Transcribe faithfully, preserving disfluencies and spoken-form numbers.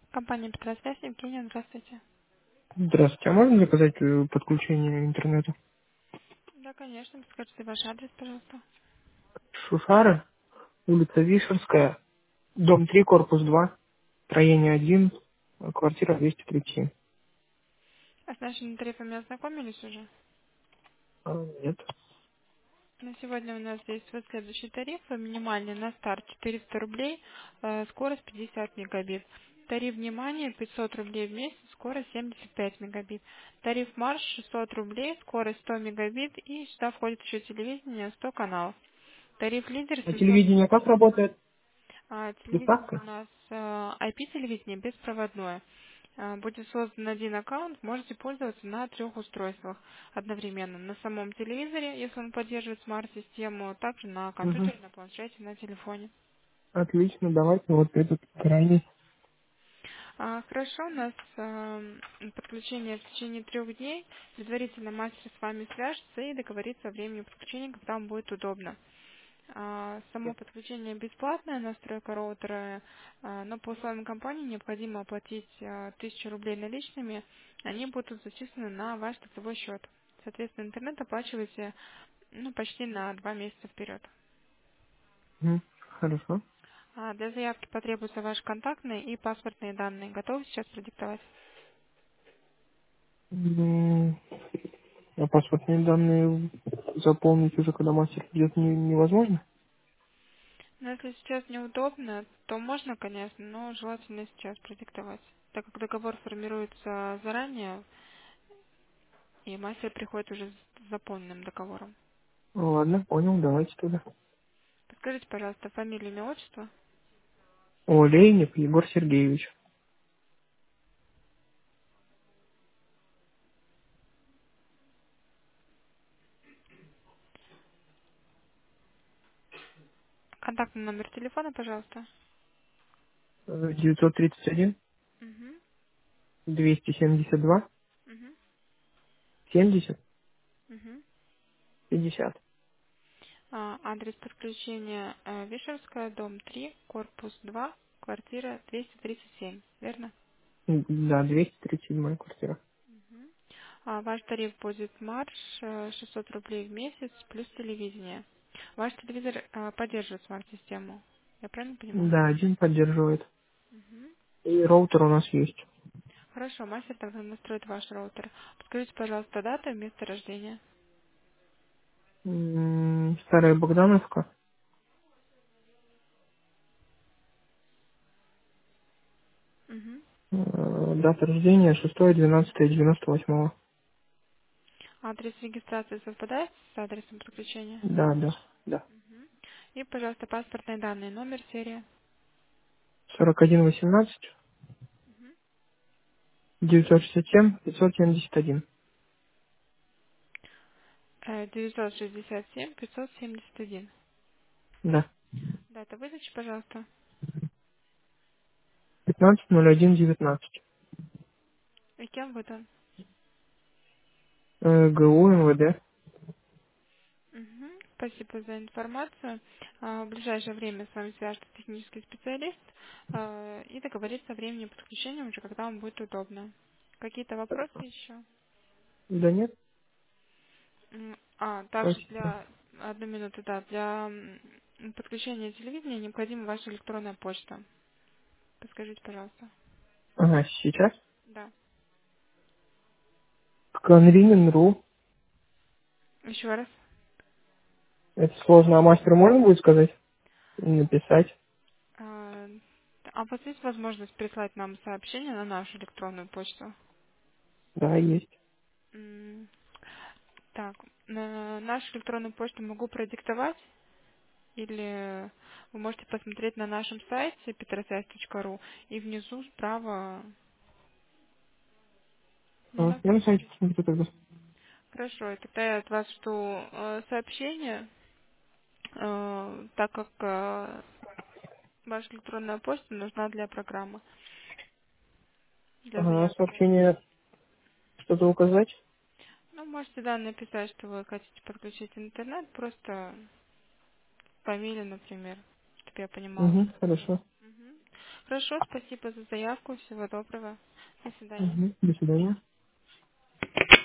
Компания Петросвязь, Евгения, здравствуйте. Здравствуйте, а можно заказать э, подключение интернета? Да, конечно. Скажите ваш адрес, пожалуйста. Шушара, улица Вишерская, дом три, корпус два, строение один, э, квартира двести тридцать семь. А с нашими тарифами ознакомились уже? А, нет. На сегодня у нас есть вот следующий тариф. Минимальный на старт четыреста рублей, э, скорость пятьдесят мегабит. Тариф внимания пятьсот рублей в месяц, скорость семьдесят пять мегабит. Тариф марш шестьсот рублей, скорость сто мегабит и сюда входит еще телевидение сто каналов. Тариф лидер А семьсот. телевидение как работает? А, С телевидение у приставкой? нас э, ай пи-телевидение беспроводное. Э, Будет создан один аккаунт, можете пользоваться на трех устройствах одновременно. На самом телевизоре, если он поддерживает смарт-систему, также на Угу. компьютере, на планшете, на телефоне. Отлично, давайте вот этот крайний. А, Хорошо, у нас э, подключение в течение трех дней. Предварительно мастер с вами свяжется и договорится о времени подключения, когда вам будет удобно. А, Само подключение бесплатное, настройка роутера, а, но по условиям компании необходимо оплатить а, тысячу рублей наличными, они будут зачислены на ваш лицевой счет. Соответственно, интернет оплачиваете ну, почти на два месяца вперед. Мгм. Хорошо. А для заявки потребуются ваши контактные и паспортные данные. Готовы сейчас продиктовать? М, А паспортные данные заполнить уже, когда мастер придет, не- невозможно? Но если сейчас неудобно, то можно, конечно, но желательно сейчас продиктовать. Так как договор формируется заранее, и мастер приходит уже с заполненным договором. Ладно, понял, давайте туда. Подскажите, пожалуйста, фамилию, имя, отчество, Олейник Егор Сергеевич. контактный номер телефона, пожалуйста. Э, девятьсот тридцать один, Угу, двести семьдесят два, угу, семьдесят, угу. пятьдесят. А, адрес подключения э, Вишерская, дом три, корпус два, квартира двести тридцать семь, верно? М, Да, двести тридцать седьмая квартира. Мгм. А, ваш тариф будет марш э, шестьсот рублей в месяц плюс телевидение. Ваш телевизор э, поддерживает смарт-систему. Я правильно понимаю? Да, один поддерживает. Мгм. И роутер у нас есть. Хорошо, мастер тогда настроит ваш роутер. Подскажите, пожалуйста, дату и место рождения. М, Старая Богдановка. Мгм. Э, Дата рождения шестое двенадцатое девяносто восьмого. Адрес регистрации совпадает с адресом подключения? Да, да, да. Мгм. И, пожалуйста, паспортные данные, номер, серия. сорок один восемнадцать, Мгм. девятьсот шестьдесят семь, пятьсот семьдесят один. Э, девятьсот шестьдесят семь пятьсот семьдесят один. Да. Дата выдачи, пожалуйста. пятнадцать ноль один девятнадцать. И кем выдан? Э, ГУ МВД. Мгм. Спасибо за информацию. А, В ближайшее время с вами свяжется технический специалист а, и договорится о времени подключения уже, когда вам будет удобно. Какие-то вопросы еще? Да нет, М, А, также спасибо. для одну минуту, да, для м, подключения телевидения необходима ваша электронная почта. Подскажите, пожалуйста. Ага, сейчас. Да. Конвинен.ру. Еще раз. Это сложно, а мастер можно будет сказать? Написать? А а у вас есть возможность прислать нам сообщение на нашу электронную почту? Да, есть. М, Так, на нашу электронную почту могу продиктовать, или вы можете посмотреть на нашем сайте петросвязь точка ру и внизу справа не А, я на сайте напишите. посмотрю тогда. Хорошо, и тогда я от вас жду э, сообщение, э, так как э, ваша электронная почта нужна для программы, для Ага, заявки. сообщение что-то указать? Ну, можете, да, написать, что вы хотите подключить интернет, просто фамилию, например, чтобы я понимала. Угу, хорошо. Мгм. Хорошо, спасибо за заявку. Всего доброго. До свидания. Мгм. До свидания.